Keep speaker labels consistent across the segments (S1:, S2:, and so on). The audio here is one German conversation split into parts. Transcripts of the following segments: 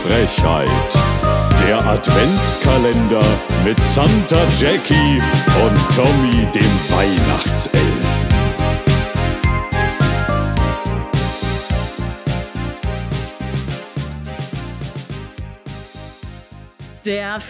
S1: Frechheit. Der Adventskalender mit Santa Jackie und Tommy dem Weihnachtself.
S2: Der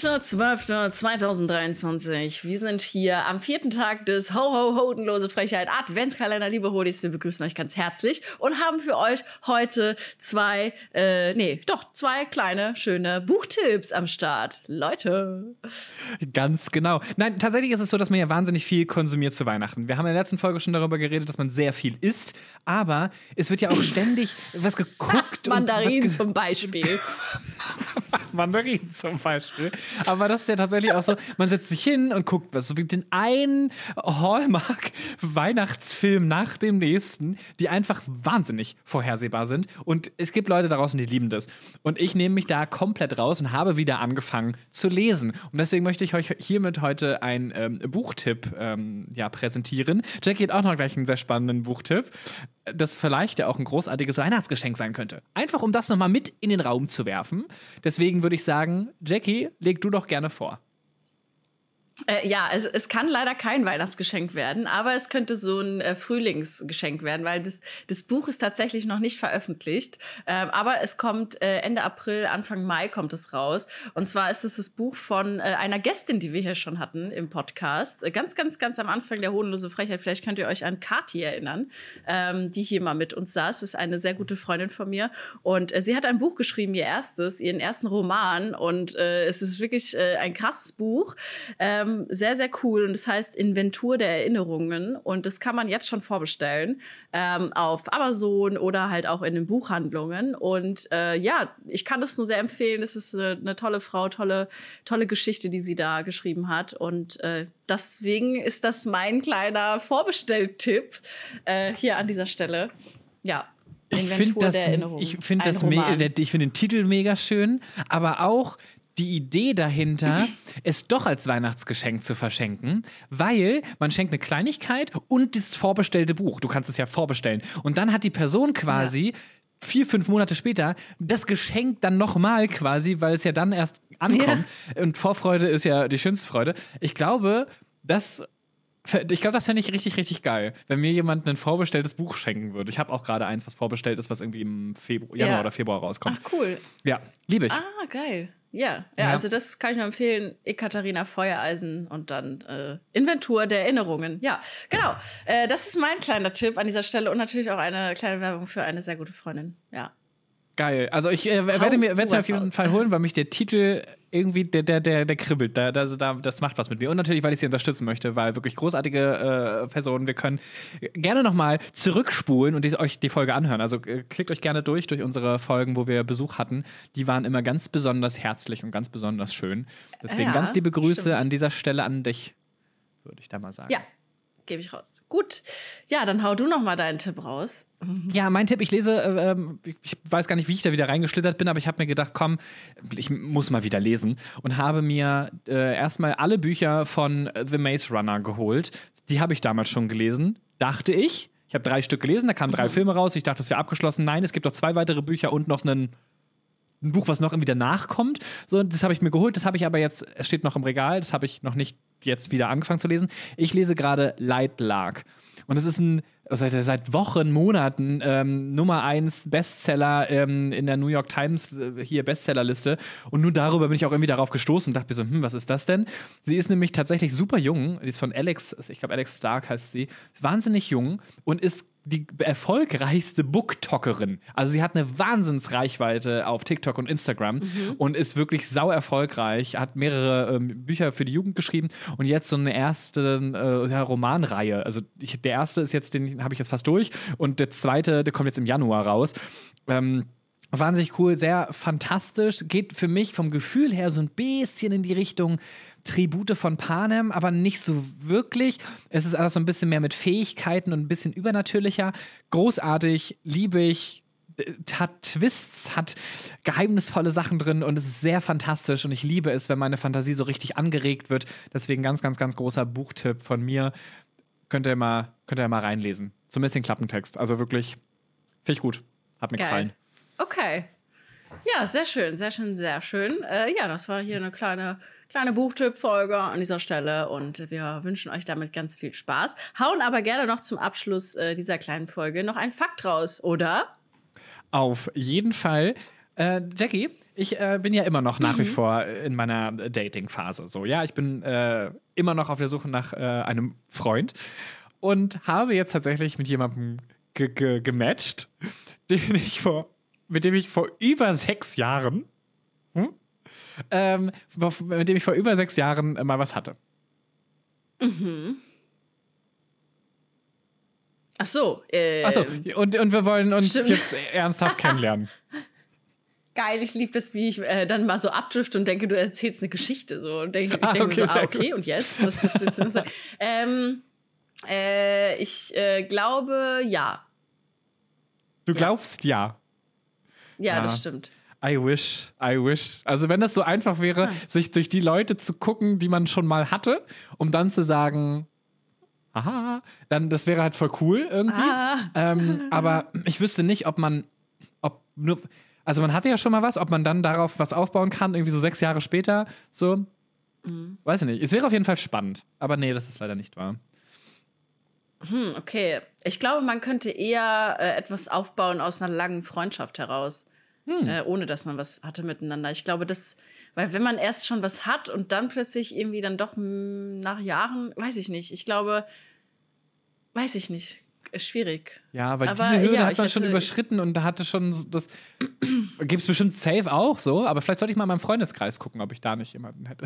S2: 4.12.2023. Wir sind hier am 4. Tag des Hodenlose Frechheit Adventskalender, liebe Hodis. Wir begrüßen euch ganz herzlich und haben für euch heute zwei kleine, schöne Buchtipps am Start. Leute.
S3: Ganz genau. Nein, tatsächlich ist es so, dass man ja wahnsinnig viel konsumiert zu Weihnachten. Wir haben in der letzten Folge schon darüber geredet, dass man sehr viel isst, aber es wird ja auch ständig was geguckt.
S2: Mandarinen zum Beispiel.
S3: Mandarinen zum Beispiel. Aber das ist ja tatsächlich auch so, man setzt sich hin und guckt was, so wie den einen Hallmark-Weihnachtsfilm nach dem nächsten, die einfach wahnsinnig vorhersehbar sind. Und es gibt Leute da draußen, die lieben das. Und ich nehme mich da komplett raus und habe wieder angefangen zu lesen. Und deswegen möchte ich euch hiermit heute einen Buchtipp präsentieren. Jackie hat auch noch gleich einen sehr spannenden Buchtipp, das vielleicht ja auch ein großartiges Weihnachtsgeschenk sein könnte. Einfach, um das nochmal mit in den Raum zu werfen. Deswegen würde ich sagen, Jackie, leg du doch gerne vor.
S2: Es kann leider kein Weihnachtsgeschenk werden, aber es könnte so ein Frühlingsgeschenk werden, weil das Buch ist tatsächlich noch nicht veröffentlicht, aber es kommt Ende April, Anfang Mai kommt es raus. Und zwar ist es das Buch von einer Gästin, die wir hier schon hatten im Podcast. Ganz, ganz, ganz am Anfang der Hodenlose Frechheit. Vielleicht könnt ihr euch an Kathi erinnern, die hier mal mit uns saß. Das ist eine sehr gute Freundin von mir. Und sie hat ein Buch geschrieben, ihren ersten Roman. Und es ist wirklich ein krasses Buch. Sehr, sehr cool. Und das heißt Inventur der Erinnerungen. Und das kann man jetzt schon vorbestellen auf Amazon oder halt auch in den Buchhandlungen. Und ich kann das nur sehr empfehlen. Es ist eine tolle Frau, tolle Geschichte, die sie da geschrieben hat. Und deswegen ist das mein kleiner Vorbestelltipp hier an dieser Stelle. Ja. Inventur der Erinnerungen.
S3: Ich finde den Titel mega schön, aber auch die Idee dahinter, es doch als Weihnachtsgeschenk zu verschenken, weil man schenkt eine Kleinigkeit und dieses vorbestellte Buch. Du kannst es ja vorbestellen. Und dann hat die Person quasi 4-5 Monate später das Geschenk dann nochmal quasi, weil es ja dann erst ankommt. Ja. Und Vorfreude ist ja die schönste Freude. Ich glaube, das fände ich richtig, richtig geil, wenn mir jemand ein vorbestelltes Buch schenken würde. Ich habe auch gerade eins, was vorbestellt ist, was irgendwie im Januar oder Februar rauskommt.
S2: Ach, cool.
S3: Ja, liebe ich.
S2: Ah, geil. Ja, also das kann ich nur empfehlen. Ekaterina Feuereisen und dann Inventur der Erinnerungen. Ja, genau. Das ist mein kleiner Tipp an dieser Stelle und natürlich auch eine kleine Werbung für eine sehr gute Freundin. Ja.
S3: Geil. Also ich werde es mir auf jeden Fall holen, weil mich der Titel irgendwie, der kribbelt. Das macht was mit mir. Und natürlich, weil ich sie unterstützen möchte, weil wirklich großartige Personen. Wir können gerne nochmal zurückspulen und euch die Folge anhören. Also klickt euch gerne durch unsere Folgen, wo wir Besuch hatten. Die waren immer ganz besonders herzlich und ganz besonders schön. Deswegen ganz liebe Grüße an dieser Stelle an dich, würde ich da mal sagen.
S2: Ja. Gebe ich raus. Gut. Ja, dann hau du noch mal deinen Tipp raus.
S3: Ja, mein Tipp, ich lese, ich weiß gar nicht, wie ich da wieder reingeschlittert bin, aber ich habe mir gedacht, komm, ich muss mal wieder lesen und habe mir erstmal alle Bücher von The Maze Runner geholt. Die habe ich damals schon gelesen, dachte ich. Ich habe 3 Stück gelesen, da kamen 3 Filme raus. Ich dachte, das wäre abgeschlossen. Nein, es gibt noch 2 weitere Bücher und noch ein Buch, was noch irgendwie danach kommt. So, das habe ich mir geholt, das habe ich aber jetzt, es steht noch im Regal, das habe ich noch nicht jetzt wieder angefangen zu lesen. Ich lese gerade Light Lark. Und es ist seit Wochen, Monaten Nummer 1 Bestseller in der New York Times hier Bestsellerliste. Und nur darüber bin ich auch irgendwie darauf gestoßen und dachte mir so, was ist das denn? Sie ist nämlich tatsächlich super jung. Die ist von Alex Stark heißt sie. Wahnsinnig jung und ist die erfolgreichste Booktalkerin. Also sie hat eine Wahnsinnsreichweite auf TikTok und Instagram und ist wirklich sau erfolgreich, hat mehrere Bücher für die Jugend geschrieben und jetzt so eine erste Romanreihe. Also der erste ist jetzt, den habe ich jetzt fast durch und der zweite, der kommt jetzt im Januar raus. Wahnsinnig cool, sehr fantastisch, geht für mich vom Gefühl her so ein bisschen in die Richtung Tribute von Panem, aber nicht so wirklich. Es ist alles so ein bisschen mehr mit Fähigkeiten und ein bisschen übernatürlicher. Großartig, liebe ich, hat Twists, hat geheimnisvolle Sachen drin und es ist sehr fantastisch und ich liebe es, wenn meine Fantasie so richtig angeregt wird. Deswegen ganz, ganz, ganz großer Buchtipp von mir. Könnt ihr mal reinlesen. So ein bisschen Klappentext. Also wirklich, finde ich gut. Hat mir gefallen.
S2: Okay. Ja, sehr schön, sehr schön, sehr schön. Ja, das war hier eine kleine Buchtipp-Folge an dieser Stelle und wir wünschen euch damit ganz viel Spaß. Hauen aber gerne noch zum Abschluss dieser kleinen Folge noch einen Fakt raus, oder?
S3: Auf jeden Fall. Jackie, ich bin ja immer noch nach wie vor in meiner Dating-Phase. So, ja, ich bin immer noch auf der Suche nach einem Freund und habe jetzt tatsächlich mit jemandem gematcht, mit dem ich vor über 6 Jahren mit dem ich vor über 6 Jahren mal was hatte.
S2: Ach so.
S3: Und wir wollen uns jetzt ernsthaft kennenlernen.
S2: Geil, ich liebe es, wie ich dann mal so abdrifte und denke, du erzählst eine Geschichte. So. Und ich denke mir so, okay, und jetzt? Was willst du noch sagen? Ich glaube, ja.
S3: Du glaubst ja?
S2: Ja, das stimmt.
S3: I wish. Also wenn das so einfach wäre, sich durch die Leute zu gucken, die man schon mal hatte, um dann zu sagen, aha, dann das wäre halt voll cool irgendwie. Aber ich wüsste nicht, also man hatte ja schon mal was, ob man dann darauf was aufbauen kann, irgendwie so 6 Jahre später, so, weiß ich nicht. Es wäre auf jeden Fall spannend, aber nee, das ist leider nicht wahr.
S2: Okay. Ich glaube, man könnte eher etwas aufbauen aus einer langen Freundschaft heraus. Ohne dass man was hatte miteinander. Ich glaube, weil wenn man erst schon was hat und dann plötzlich irgendwie dann doch nach Jahren, weiß ich nicht. Ich glaube, weiß ich nicht. Ist schwierig.
S3: Ja, weil diese Hürde hat man schon überschritten und da hatte schon das. Gibt es bestimmt safe auch so, aber vielleicht sollte ich mal in meinem Freundeskreis gucken, ob ich da nicht jemanden hätte.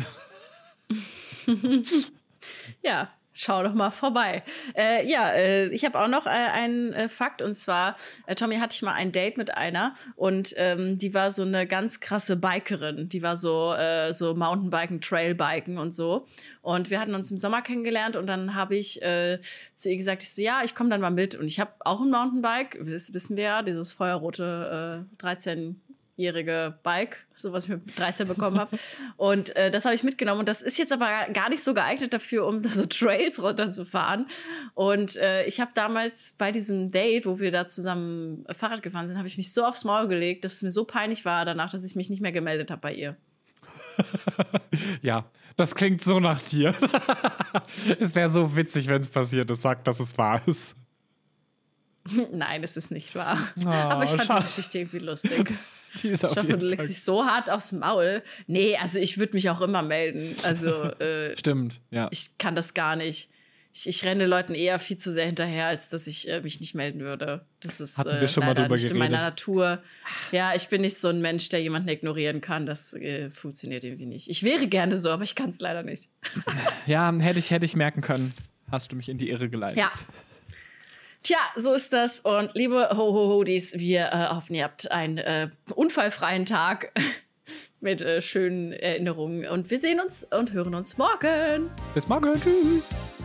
S2: Ja. Schau doch mal vorbei. Ich habe auch noch einen Fakt. Und zwar, Tommy, hatte ich mal ein Date mit einer. Und die war so eine ganz krasse Bikerin. Die war so Mountainbiken, Trailbiken und so. Und wir hatten uns im Sommer kennengelernt. Und dann habe ich zu ihr gesagt, ich komme dann mal mit. Und ich habe auch ein Mountainbike. Wissen wir ja, dieses feuerrote 13-jährige Bike, so was ich mit 13 bekommen habe. Und das habe ich mitgenommen. Und das ist jetzt aber gar nicht so geeignet dafür, um da so Trails runterzufahren. Und ich habe damals bei diesem Date, wo wir da zusammen Fahrrad gefahren sind, habe ich mich so aufs Maul gelegt, dass es mir so peinlich war danach, dass ich mich nicht mehr gemeldet habe bei ihr.
S3: Ja, das klingt so nach dir. Es wäre so witzig, wenn es passiert ist. Sag, dass es wahr ist.
S2: Nein, es ist nicht wahr. Aber ich fand die Geschichte irgendwie lustig.
S3: Die ist auf jeden Fall.
S2: Du legst dich so hart aufs Maul. Nee, also ich würde mich auch immer melden. Also
S3: stimmt, ja.
S2: Ich kann das gar nicht. Ich renne Leuten eher viel zu sehr hinterher, als dass ich mich nicht melden würde. Das ist
S3: hatten wir schon mal drüber
S2: nicht
S3: geredet.
S2: In meiner Natur. Ja, ich bin nicht so ein Mensch, der jemanden ignorieren kann. Das funktioniert irgendwie nicht. Ich wäre gerne so, aber ich kann es leider nicht.
S3: Ja, hätte ich merken können. Hast du mich in die Irre geleitet.
S2: Ja. Tja, so ist das. Und liebe Ho-Ho-Hodis, wir hoffen, ihr habt einen unfallfreien Tag mit schönen Erinnerungen. Und wir sehen uns und hören uns morgen.
S3: Bis morgen. Tschüss.